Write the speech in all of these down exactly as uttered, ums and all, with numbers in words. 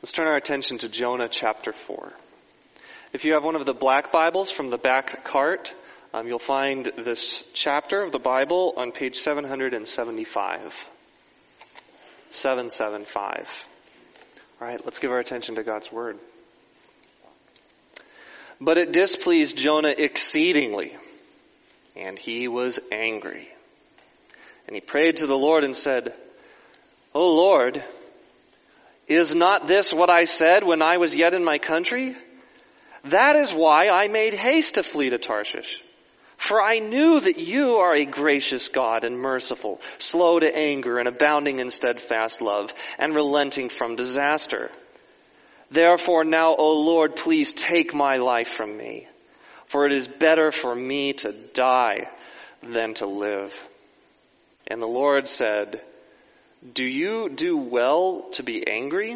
Let's turn our attention to Jonah chapter four. If you have one of the black Bibles from the back cart, um, you'll find this chapter of the Bible on page seven seventy-five. seven seventy-five. All right, let's give our attention to God's Word. But it displeased Jonah exceedingly, and he was angry. And he prayed to the Lord and said, O Lord, is not this what I said when I was yet in my country? That is why I made haste to flee to Tarshish. For I knew that you are a gracious God and merciful, slow to anger and abounding in steadfast love, and relenting from disaster. Therefore now, O Lord, please take my life from me, for it is better for me to die than to live. And the Lord said, Do you do well to be angry?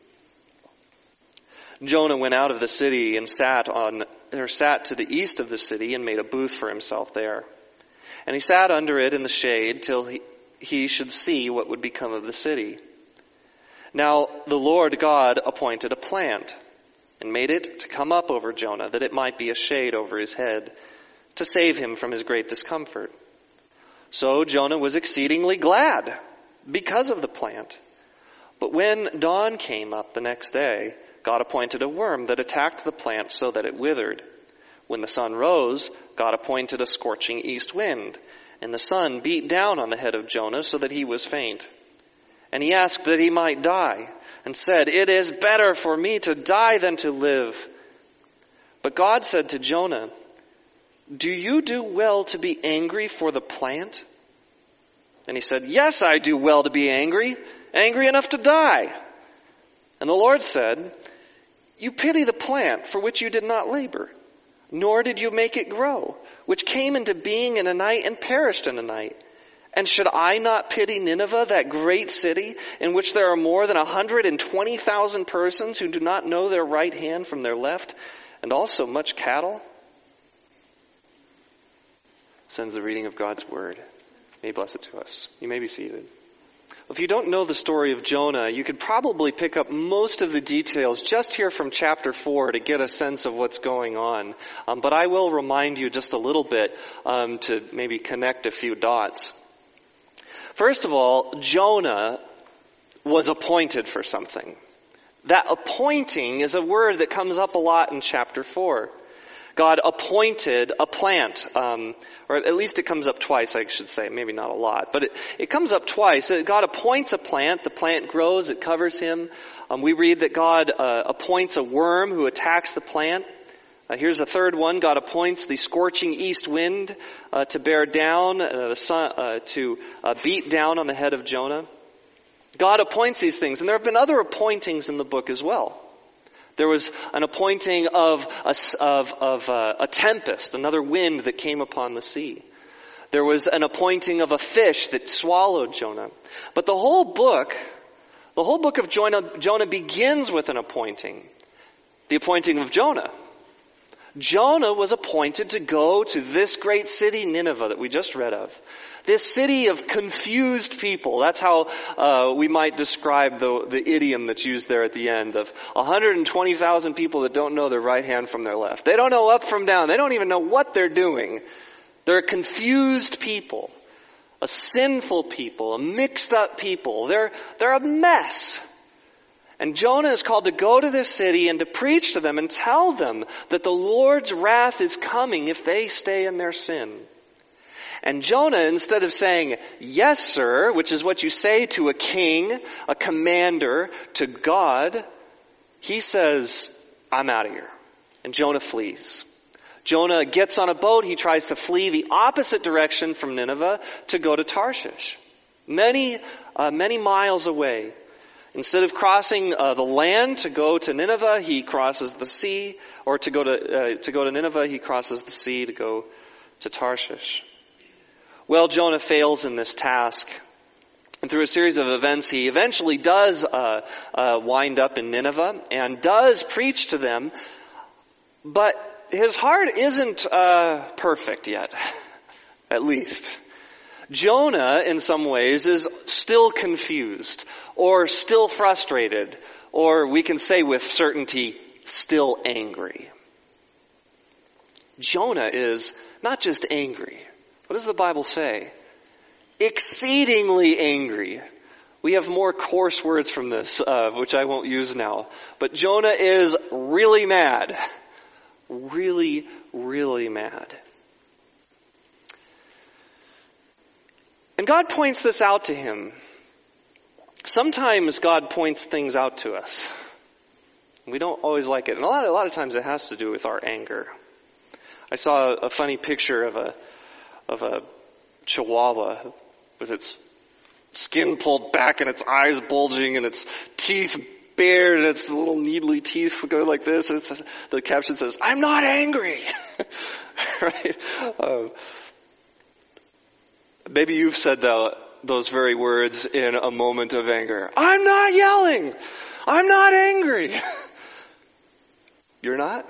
Jonah went out of the city and sat on or sat to the east of the city and made a booth for himself there. And he sat under it in the shade till he, he should see what would become of the city. Now the Lord God appointed a plant and made it to come up over Jonah, that it might be a shade over his head, to save him from his great discomfort. So Jonah was exceedingly glad because of the plant. But when dawn came up the next day, God appointed a worm that attacked the plant so that it withered. When the sun rose, God appointed a scorching east wind, and the sun beat down on the head of Jonah so that he was faint. And he asked that he might die, and said, It is better for me to die than to live. But God said to Jonah, Do you do well to be angry for the plant? And he said, Yes, I do well to be angry, angry enough to die. And the Lord said, You pity the plant for which you did not labor, nor did you make it grow, which came into being in a night and perished in a night. And should I not pity Nineveh, that great city, in which there are more than one hundred twenty thousand persons who do not know their right hand from their left, and also much cattle? This ends the reading of God's Word. May He bless it to us. You may be seated. If you don't know the story of Jonah, you could probably pick up most of the details just here from chapter four to get a sense of what's going on. Um, but I will remind you just a little bit um, to maybe connect a few dots. First of all, Jonah was appointed for something. That appointing is a word that comes up a lot in chapter four. God appointed a plant, um, or at least it comes up twice, I should say, maybe not a lot, but it, it comes up twice. God appoints a plant, the plant grows, it covers him. Um, we read that God uh, appoints a worm who attacks the plant. Uh, here's a third one, God appoints the scorching east wind uh, to bear down, uh, the sun, uh, to uh, beat down on the head of Jonah. God appoints these things, and there have been other appointings in the book as well. There was an appointing of a, of, of a, a tempest, another wind that came upon the sea. There was an appointing of a fish that swallowed Jonah. But the whole book, the whole book of Jonah, Jonah begins with an appointing. The appointing of Jonah. Jonah was appointed to go to this great city, Nineveh, that we just read of. This city of confused people. That's how uh, we might describe the, the idiom that's used there at the end of one hundred twenty thousand people that don't know their right hand from their left. They don't know up from down. They don't even know what they're doing. They're a confused people, a sinful people, a mixed up people. They're, they're a mess. And Jonah is called to go to this city and to preach to them and tell them that the Lord's wrath is coming if they stay in their sin. And Jonah, instead of saying, yes, sir, which is what you say to a king, a commander, to God, he says, I'm out of here. And Jonah flees. Jonah gets on a boat. He tries to flee the opposite direction from Nineveh to go to Tarshish. Many, uh, many miles away. Instead of crossing uh, the land to go to Nineveh, he crosses the sea, or to go to uh, to go to Nineveh, he crosses the sea to go to Tarshish. Well, Jonah fails in this task, and through a series of events, he eventually does uh, uh, wind up in Nineveh and does preach to them, but his heart isn't uh, perfect yet, at least. Jonah, in some ways, is still confused or still frustrated Or we can say with certainty, still angry. Jonah is not just angry. What does the Bible say? Exceedingly angry. We have more coarse words from this, uh, which I won't use now. But Jonah is really mad. Really, really mad. And God points this out to him. Sometimes God points things out to us. We don't always like it. And a lot, a lot of times it has to do with our anger. I saw a funny picture of a of a chihuahua with its skin pulled back and its eyes bulging and its teeth bared and its little needly teeth go like this. And it's, the caption says, "I'm not angry." Right? Um, maybe you've said the, those very words in a moment of anger. "I'm not yelling. I'm not angry." You're not?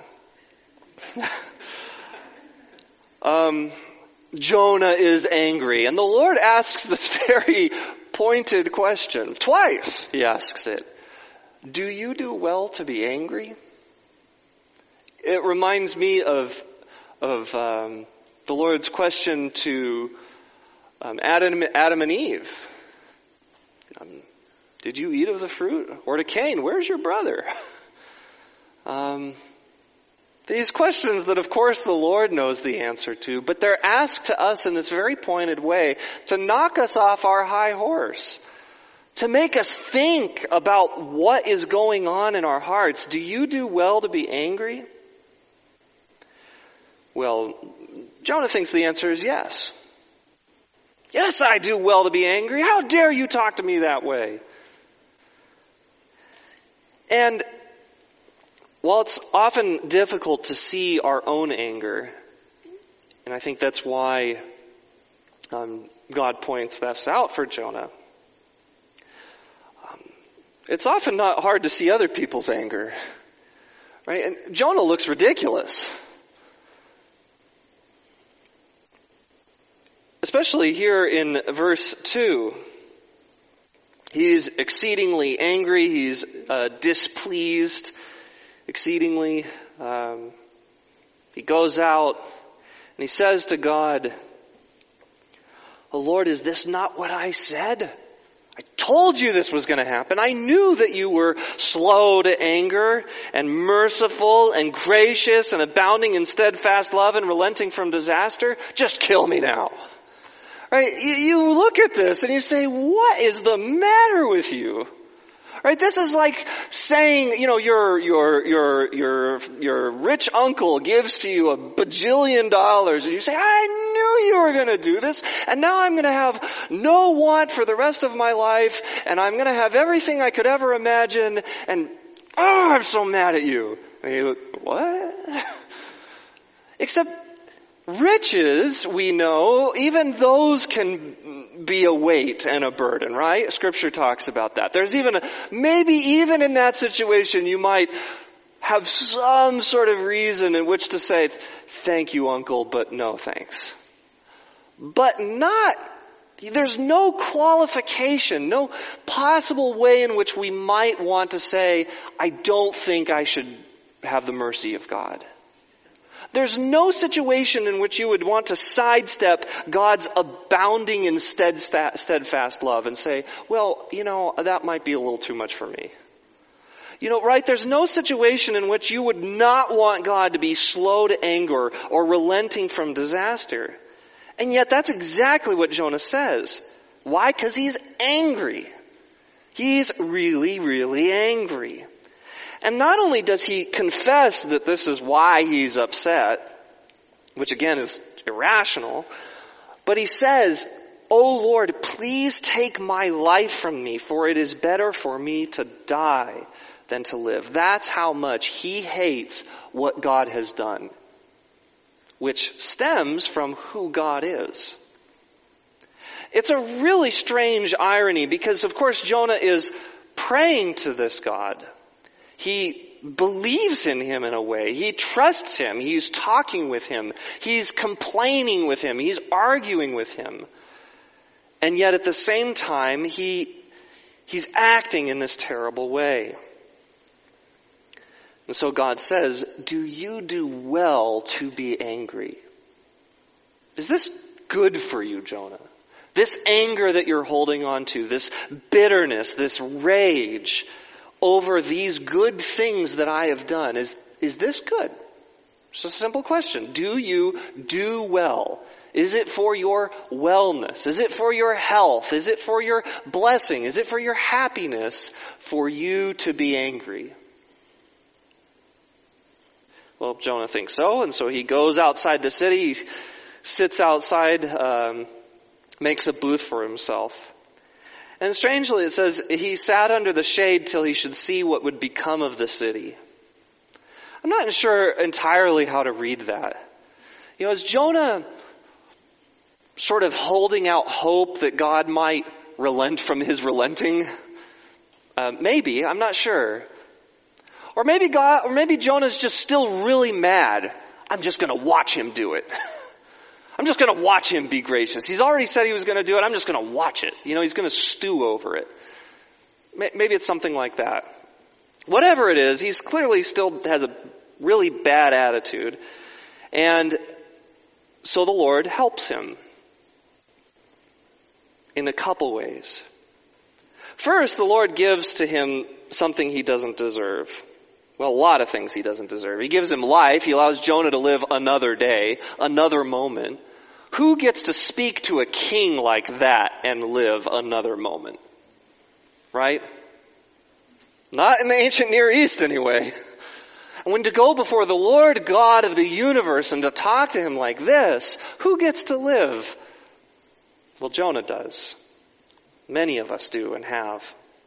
um, Jonah is angry. And the Lord asks this very pointed question. Twice he asks it. Do you do well to be angry? It reminds me of, of um, the Lord's question to um, Adam, Adam and Eve. Um, Did you eat of the fruit? Or to Cain, where's your brother? Um, these questions that, of course, the Lord knows the answer to, but they're asked to us in this very pointed way to knock us off our high horse, to make us think about what is going on in our hearts. Do you do well to be angry? Well, Jonah thinks the answer is yes. Yes, I do well to be angry. How dare you talk to me that way? And while it's often difficult to see our own anger, and I think that's why um, God points this out for Jonah, um, it's often not hard to see other people's anger, right? And Jonah looks ridiculous. Especially here in verse two. He's exceedingly angry. He's uh, displeased exceedingly. Um, he goes out and he says to God, "Oh Lord, is this not what I said? I told you this was going to happen. I knew that you were slow to anger and merciful and gracious and abounding in steadfast love and relenting from disaster. Just kill me now." Right? You, you look at this and you say, what is the matter with you? Right? This is like saying, you know, your, your, your, your, your rich uncle gives to you a bajillion dollars and you say, I knew you were going to do this and now I'm going to have no want for the rest of my life and I'm going to have everything I could ever imagine and, oh, I'm so mad at you. And you look, what? Except, riches, we know, even those can be a weight and a burden, right? Scripture talks about that. There's even, a, maybe even in that situation, you might have some sort of reason in which to say, thank you, uncle, but no thanks. But not, there's no qualification, no possible way in which we might want to say, I don't think I should have the mercy of God. There's no situation in which you would want to sidestep God's abounding in steadfast love and say, well, you know, that might be a little too much for me. You know, right? There's no situation in which you would not want God to be slow to anger or relenting from disaster. And yet that's exactly what Jonah says. Why? Because he's angry. He's really, really angry. And not only does he confess that this is why he's upset, which again is irrational, but he says, "O Lord, please take my life from me, for it is better for me to die than to live." That's how much he hates what God has done, which stems from who God is. It's a really strange irony because, of course, Jonah is praying to this God. He believes in him in a way. He trusts him. He's talking with him. He's complaining with him. He's arguing with him. And yet at the same time, he he's acting in this terrible way. And so God says, do you do well to be angry? Is this good for you, Jonah? This anger that you're holding on to, this bitterness, this rage over these good things that I have done, is, is this good? It's a simple question. Do you do well? Is it for your wellness? Is it for your health? Is it for your blessing? Is it for your happiness for you to be angry? Well, Jonah thinks so, and so he goes outside the city, he sits outside, um, makes a booth for himself. And strangely, it says, he sat under the shade till he should see what would become of the city. I'm not sure entirely how to read that. You know, is Jonah sort of holding out hope that God might relent from his relenting? Uh, maybe, I'm not sure. Or maybe God, or maybe Jonah's just still really mad. I'm just going to watch him do it. I'm just going to watch him be gracious. He's already said he was going to do it. I'm just going to watch it. You know, he's going to stew over it. Maybe it's something like that. Whatever it is, he's clearly still has a really bad attitude. And so the Lord helps him in a couple ways. First, the Lord gives to him something he doesn't deserve. Well, a lot of things he doesn't deserve. He gives him life. He allows Jonah to live another day, another moment. Who gets to speak to a king like that and live another moment? Right? Not in the ancient Near East anyway. And when to go before the Lord God of the universe and to talk to him like this, who gets to live? Well, Jonah does. Many of us do and have.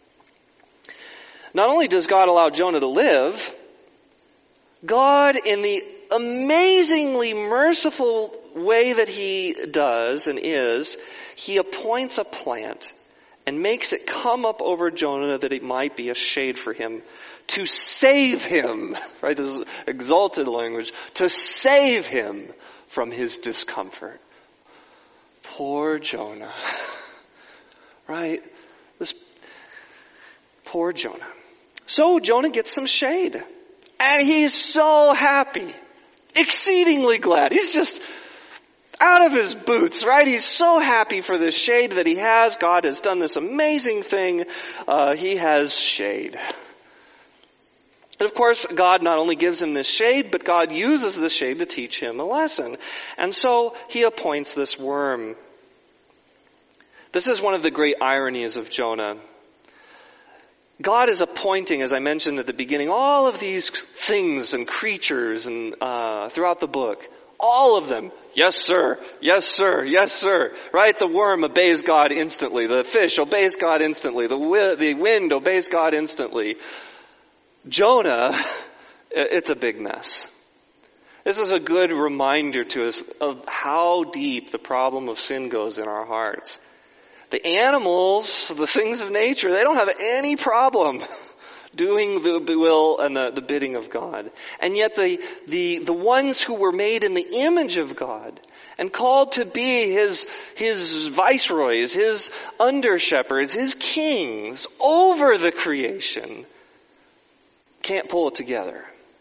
Not only does God allow Jonah to live, God, in the amazingly merciful way that he does and is, he appoints a plant and makes it come up over Jonah that it might be a shade for him, to save him, right? This is exalted language, to save him from his discomfort. Poor Jonah. Right? This poor Jonah. So Jonah gets some shade. And he's so happy. Exceedingly glad. He's just out of his boots, right? He's so happy for this shade that he has. God has done this amazing thing. Uh, he has shade. But of course, God not only gives him this shade, but God uses the shade to teach him a lesson. And so he appoints this worm. This is one of the great ironies of Jonah. God is appointing, as I mentioned at the beginning, all of these things and creatures and uh, throughout the book. All of them. Yes, sir. Yes, sir. Yes, sir. Right? The worm obeys God instantly. The fish obeys God instantly. The, wi- the wind obeys God instantly. Jonah, it's a big mess. This is a good reminder to us of how deep the problem of sin goes in our hearts. The animals, the things of nature, they don't have any problem doing the will and the, the bidding of God. And yet the, the, the ones who were made in the image of God and called to be his, his viceroys, his under-shepherds, his kings over the creation, can't pull it together.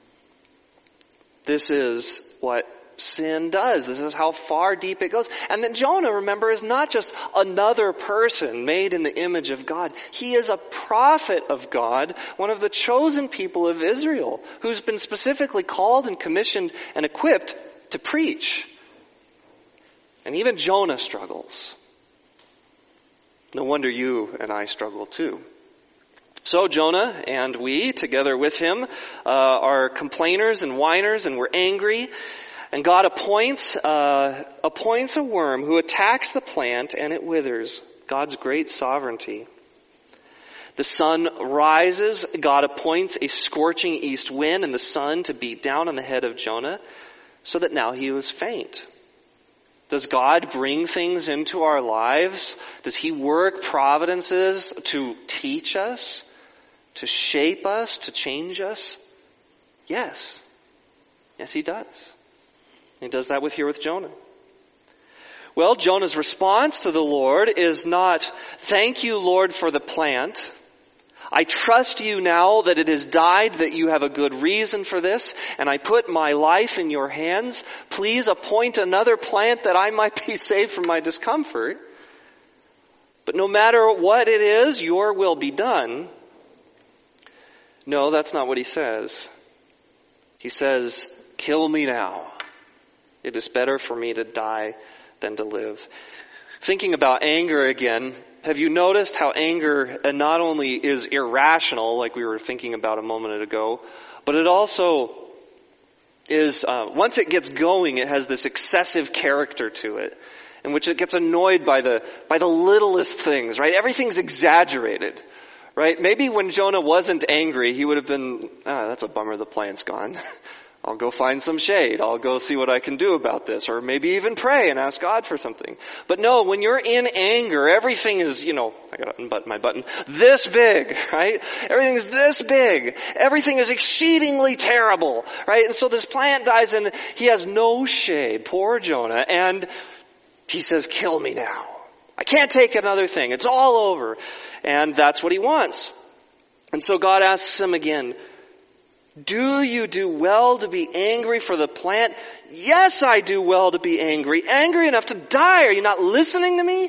This is what sin does. This is how far deep it goes. And then Jonah, remember, is not just another person made in the image of God. He is a prophet of God, one of the chosen people of Israel, who's been specifically called and commissioned and equipped to preach. And even Jonah struggles. No wonder you and I struggle too. So Jonah and we, together with him, uh, are complainers and whiners, and we're angry. And God appoints uh, appoints a worm who attacks the plant and it withers. God's great sovereignty. The sun rises. God appoints a scorching east wind and the sun to beat down on the head of Jonah so that now he was faint. Does God bring things into our lives? Does he work providences to teach us, to shape us, to change us? Yes. Yes, he does. He does that with here with Jonah. Well, Jonah's response to the Lord is not, thank you, Lord, for the plant. I trust you now that it has died, that you have a good reason for this, and I put my life in your hands. Please appoint another plant that I might be saved from my discomfort. But no matter what it is, your will be done. No, that's not what he says. He says, kill me now. It is better for me to die than to live. Thinking about anger again, have you noticed how anger not only is irrational, like we were thinking about a moment ago, but it also is, uh, once it gets going, it has this excessive character to it, in which it gets annoyed by the by the littlest things, right? Everything's exaggerated, right? Maybe when Jonah wasn't angry, he would have been, ah, that's a bummer, the plant's gone. I'll go find some shade. I'll go see what I can do about this. Or maybe even pray and ask God for something. But no, when you're in anger, everything is, you know, I gotta unbutton my button, this big, right? Everything is this big. Everything is exceedingly terrible, right? And so this plant dies and he has no shade. Poor Jonah. And he says, kill me now. I can't take another thing. It's all over. And that's what he wants. And so God asks him again, do you do well to be angry for the plant? Yes, I do well to be angry. Angry enough to die. Are you not listening to me?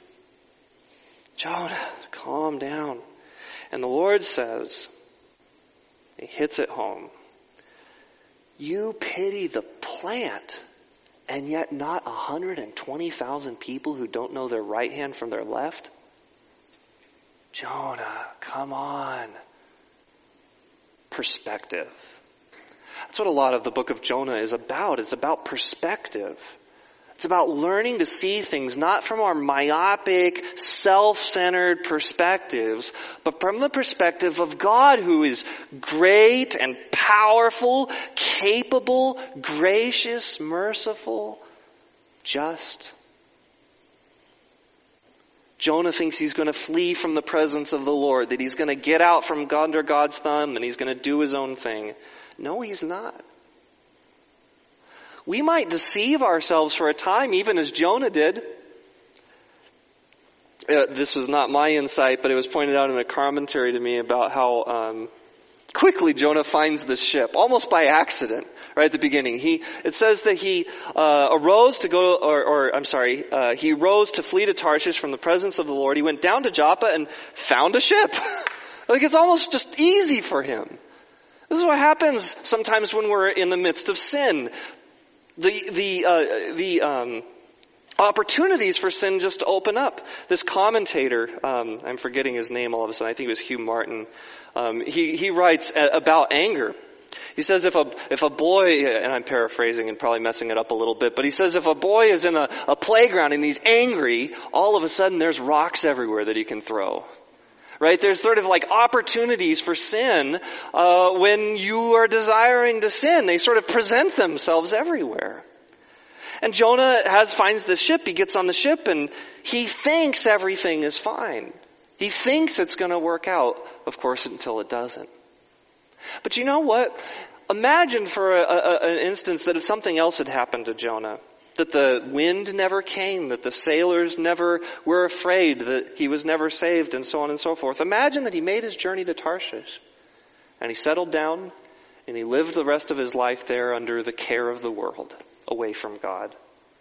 Jonah, calm down. And the Lord says, he hits it home. You pity the plant, and yet not one hundred twenty thousand people who don't know their right hand from their left? Jonah, come on. Perspective. That's what a lot of the book of Jonah is about. It's about perspective. It's about learning to see things not from our myopic, self-centered perspectives, but from the perspective of God, who is great and powerful, capable, gracious, merciful, just. Jonah thinks he's going to flee from the presence of the Lord, that he's going to get out from under God's thumb and he's going to do his own thing. No, he's not. We might deceive ourselves for a time, even as Jonah did. Uh, this was not my insight, but it was pointed out in a commentary to me about how um, quickly Jonah finds this ship, almost by accident, right at the beginning. He it says that he uh, arose to go, or, or I'm sorry, uh, he rose to flee to Tarshish from the presence of the Lord. He went down to Joppa and found a ship. Like, it's almost just easy for him. This is what happens sometimes when we're in the midst of sin. The the uh, the um, opportunities for sin just open up. This commentator, um, I'm forgetting his name all of a sudden. I think it was Hugh Martin. Um, he he writes about anger. He says if a if a boy, and I'm paraphrasing and probably messing it up a little bit, but he says if a boy is in a, a playground and he's angry, all of a sudden there's rocks everywhere that he can throw. Right? There's sort of like opportunities for sin uh, when you are desiring to sin. They sort of present themselves everywhere. And Jonah has finds the ship. He gets on the ship and he thinks everything is fine. He thinks it's going to work out, of course, until it doesn't. But you know what? Imagine for a, a, an instance that if something else had happened to Jonah. That the wind never came, that the sailors never were afraid, that he was never saved, and so on and so forth. Imagine that he made his journey to Tarshish, and he settled down, and he lived the rest of his life there under the care of the world, away from God.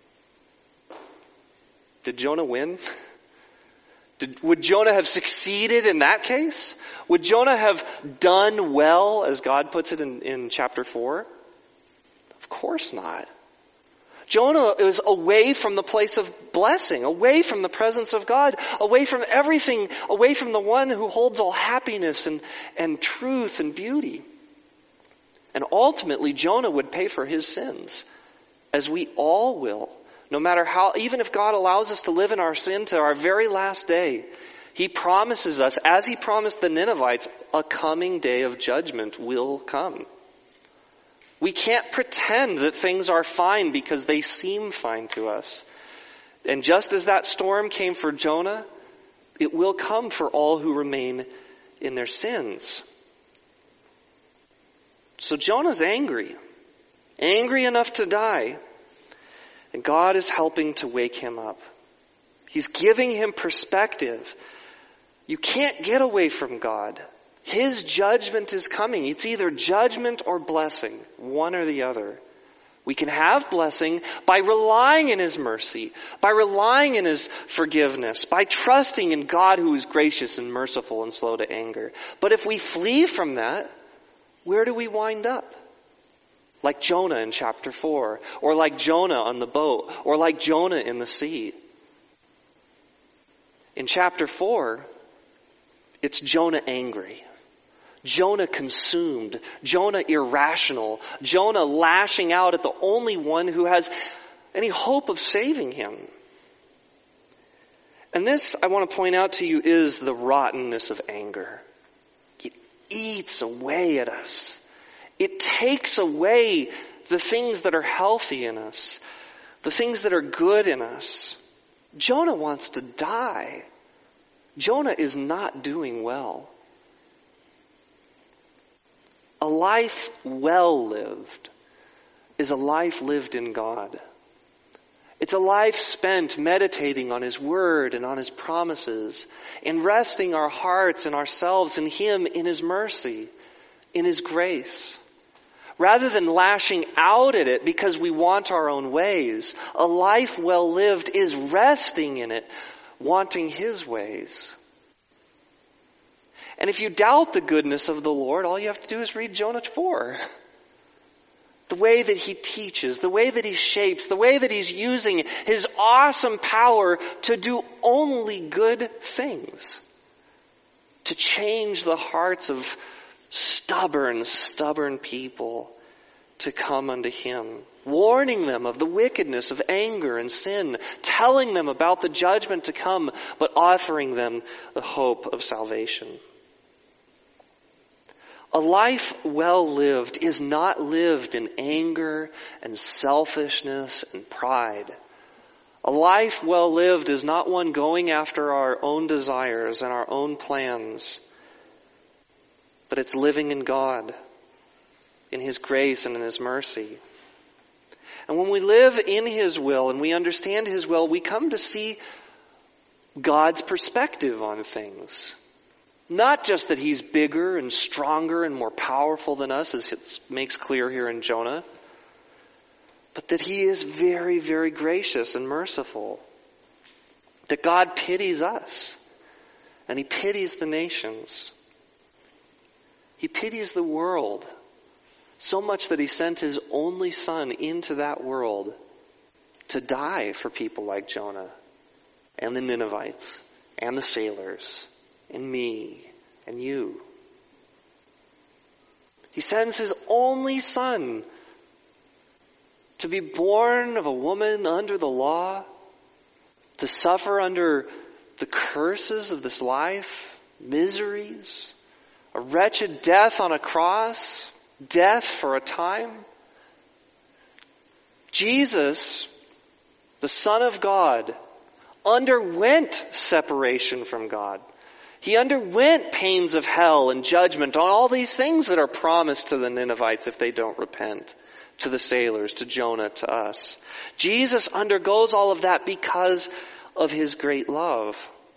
Did Jonah win? Did, would Jonah have succeeded in that case? Would Jonah have done well, as God puts it in, in chapter four? Of course not. Jonah is away from the place of blessing, away from the presence of God, away from everything, away from the one who holds all happiness and, and truth and beauty. And ultimately, Jonah would pay for his sins, as we all will. No matter how, even if God allows us to live in our sin to our very last day, He promises us, as He promised the Ninevites, a coming day of judgment will come. We can't pretend that things are fine because they seem fine to us. And just as that storm came for Jonah, it will come for all who remain in their sins. So Jonah's angry. Angry enough to die. And God is helping to wake him up. He's giving him perspective You can't get away from God. His judgment is coming. It's either judgment or blessing, one or the other. We can have blessing by relying in His mercy, by relying in His forgiveness, by trusting in God who is gracious and merciful and slow to anger. But if we flee from that, where do we wind up? Like Jonah in chapter four, or like Jonah on the boat, or like Jonah in the sea. In chapter four, it's Jonah angry. Jonah consumed. Jonah irrational. Jonah lashing out at the only one who has any hope of saving him. And this, I want to point out to you, is the rottenness of anger. It eats away at us. It takes away the things that are healthy in us, the things that are good in us. Jonah wants to die. Jonah is not doing well. A life well lived is a life lived in God. It's a life spent meditating on His Word and on His promises, and resting our hearts and ourselves in Him, in His mercy, in His grace. Rather than lashing out at it because we want our own ways, a life well lived is resting in it, wanting His ways. And if you doubt the goodness of the Lord, all you have to do is read Jonah four. The way that He teaches, the way that He shapes, the way that He's using His awesome power to do only good things. To change the hearts of stubborn, stubborn people to come unto Him. Warning them of the wickedness of anger and sin. Telling them about the judgment to come, but offering them the hope of salvation. A life well lived is not lived in anger and selfishness and pride. A life well lived is not one going after our own desires and our own plans, but it's living in God, in His grace and in His mercy. And when we live in His will and we understand His will, we come to see God's perspective on things. Not just that He's bigger and stronger and more powerful than us, as it makes clear here in Jonah, but that He is very, very gracious and merciful. That God pities us, and He pities the nations. He pities the world, so much that He sent His only Son into that world to die for people like Jonah, and the Ninevites, and the sailors, and me, and you. He sends His only Son to be born of a woman under the law, to suffer under the curses of this life, miseries, a wretched death on a cross, death for a time. Jesus, the Son of God, underwent separation from God. He underwent pains of hell and judgment on all these things that are promised to the Ninevites if they don't repent, to the sailors, to Jonah, to us. Jesus undergoes all of that because of His great love.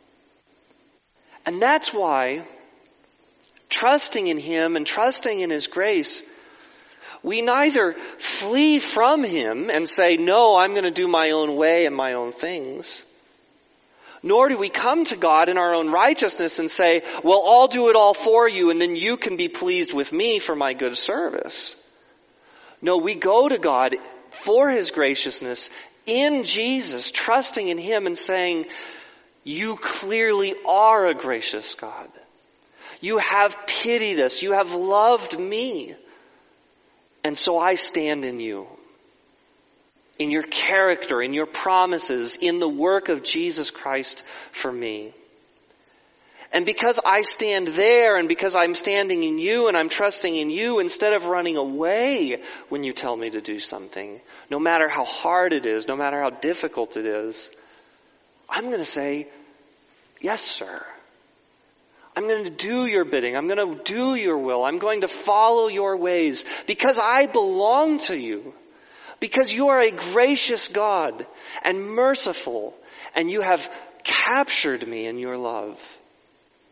And that's why, trusting in Him and trusting in His grace, we neither flee from Him and say, no, I'm going to do my own way and my own things. Nor do we come to God in our own righteousness and say, well, I'll do it all for you and then you can be pleased with me for my good service. No, we go to God for His graciousness in Jesus, trusting in Him and saying, you clearly are a gracious God. You have pitied us. You have loved me. And so I stand in you. In your character, in your promises, in the work of Jesus Christ for me. And because I stand there, and because I'm standing in you, and I'm trusting in you, instead of running away when you tell me to do something, no matter how hard it is, no matter how difficult it is, I'm going to say, yes, sir. I'm going to do your bidding. I'm going to do your will. I'm going to follow your ways because I belong to you. Because you are a gracious God and merciful, and you have captured me in your love.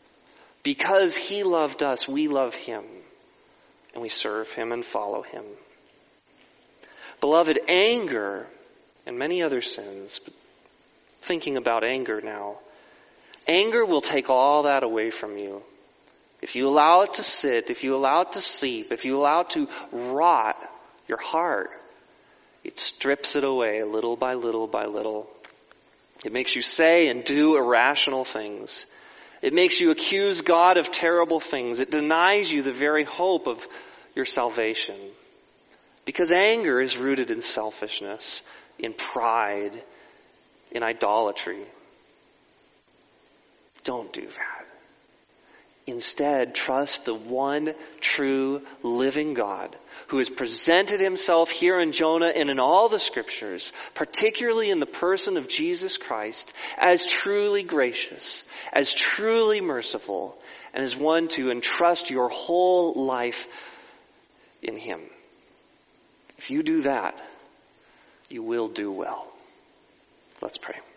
Because he loved us, we love him. And we serve him and follow him. Beloved, anger and many other sins, but thinking about anger now, anger will take all that away from you. If you allow it to sit, if you allow it to sleep, if you allow it to rot your heart, it strips it away little by little by little. It makes you say and do irrational things. It makes you accuse God of terrible things. It denies you the very hope of your salvation. Because anger is rooted in selfishness, in pride, in idolatry. Don't do that. Instead, trust the one true living God who has presented himself here in Jonah and in all the scriptures, particularly in the person of Jesus Christ, as truly gracious, as truly merciful, and as one to entrust your whole life in him. If you do that, you will do well. Let's pray.